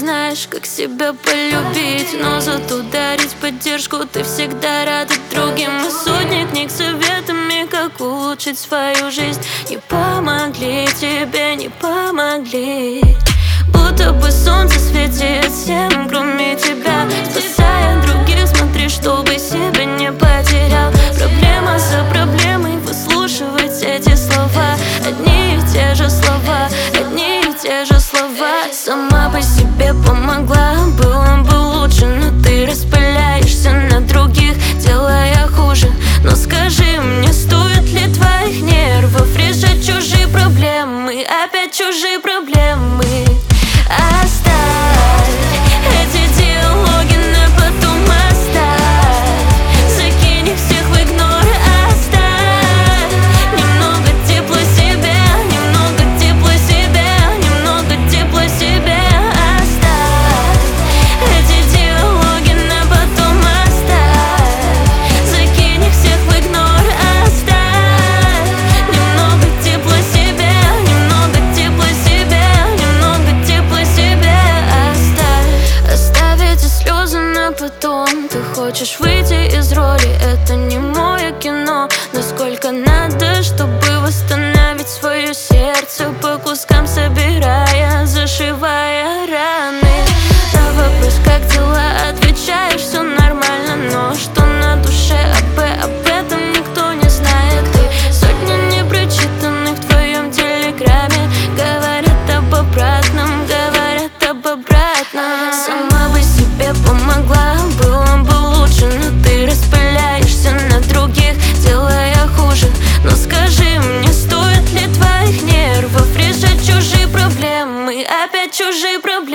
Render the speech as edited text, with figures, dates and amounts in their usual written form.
знаешь, как себя полюбить, но зато дарить поддержку ты всегда рада другим. И сотни книг с советами, как улучшить свою жизнь, не помогли тебе, не помогли. Будто бы солнце светит всем, кроме тебя, спасая других, смотри, чтобы себя не потерял. Проблема за проблемой, выслушивать эти слова, одни и те же слова, одни и те же слова. Сама бы себе помогла, было бы лучше, но ты распыляешься на других, делая хуже. Но скажи мне, стоит ли твоих нервов решать чужие проблемы, опять чужие проблемы? Оставь эти диалоги на потом, оставь, закинь их всех в игнор, оставь немного тепла себе, немного тепла себе, немного тепла себе. Оставь эти диалоги на потом, оставь, закинь их всех в игнор, оставь немного тепла себе, немного тепла себе, немного тепла себе. Оставь эти слезы на потом. Ты хочешь выйти из роли, это не мое кино. Но сколько надо, чтобы восстановить свое сердце, по кускам собирая, зашивая раны. На вопрос, как дела, отвечаешь, все нормально. Но что на душе, об этом никто не знает. Ты сотни непрочитанных в твоем телеграме, говорят об обратном, говорят об обратном. Сама бы себе помогла, было бы лучше, но ты распыляешься на других, делая хуже. Но скажи мне, стоит ли твоих нервов решать чужие проблемы, опять чужие проблемы?